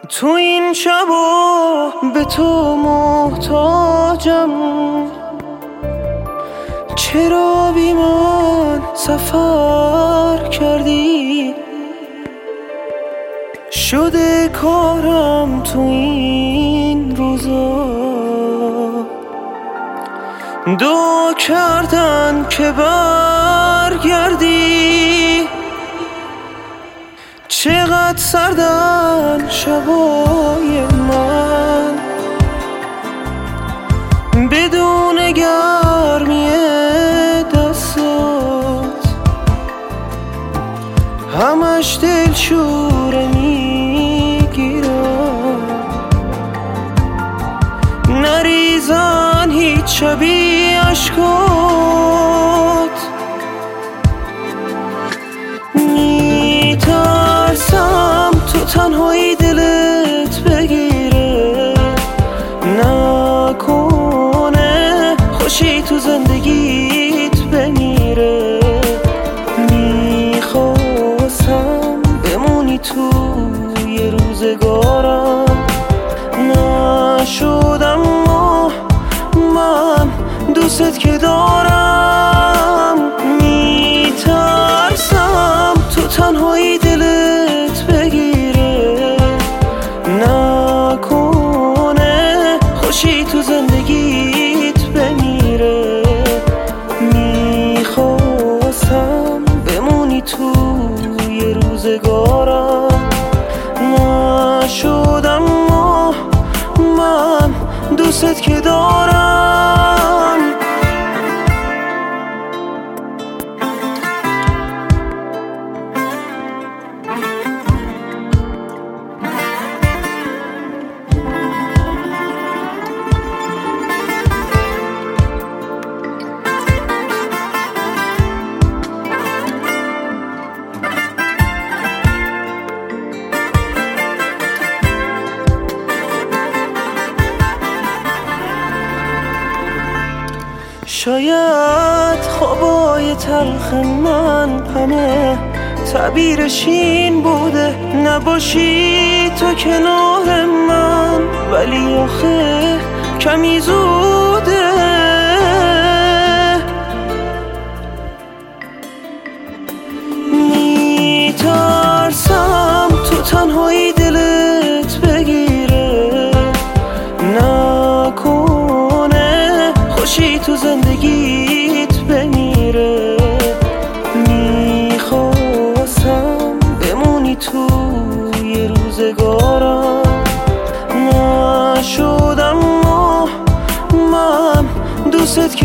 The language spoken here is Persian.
تو این شبا به تو محتاجم، چرا بی من سفر کردی؟ شده کارم تو این روزا دعا کردن که برگردی. چقدر سردن شبای من بدون گرمی دستات، همش دلشوره میگیرم، نریزن هیچ شبی عشقات. میترسم تو تنهایی دلت بگیره، نکنه خوشی تو زندگیت بمیره. میخواستم بمونی توی روزگارم، نشد اما من دوست که دارم. میترسم تو تنهایی دلت بگیره، نکنه خوشی تو زندگیت بمیره. میخواستم بمونی توی روزگارم، نشد اما من دوست که دارم. شاید خوابای تلخ من همه تعبیرش این بوده، نباشی تو کنار من، ولی آخه کمی زوده. میترسم تو تنهایی دلت بگیره، نکنه خوشی تو زندگیت بمیره. میخواستم بمونی توی روزگارم، نشد اما من دوست که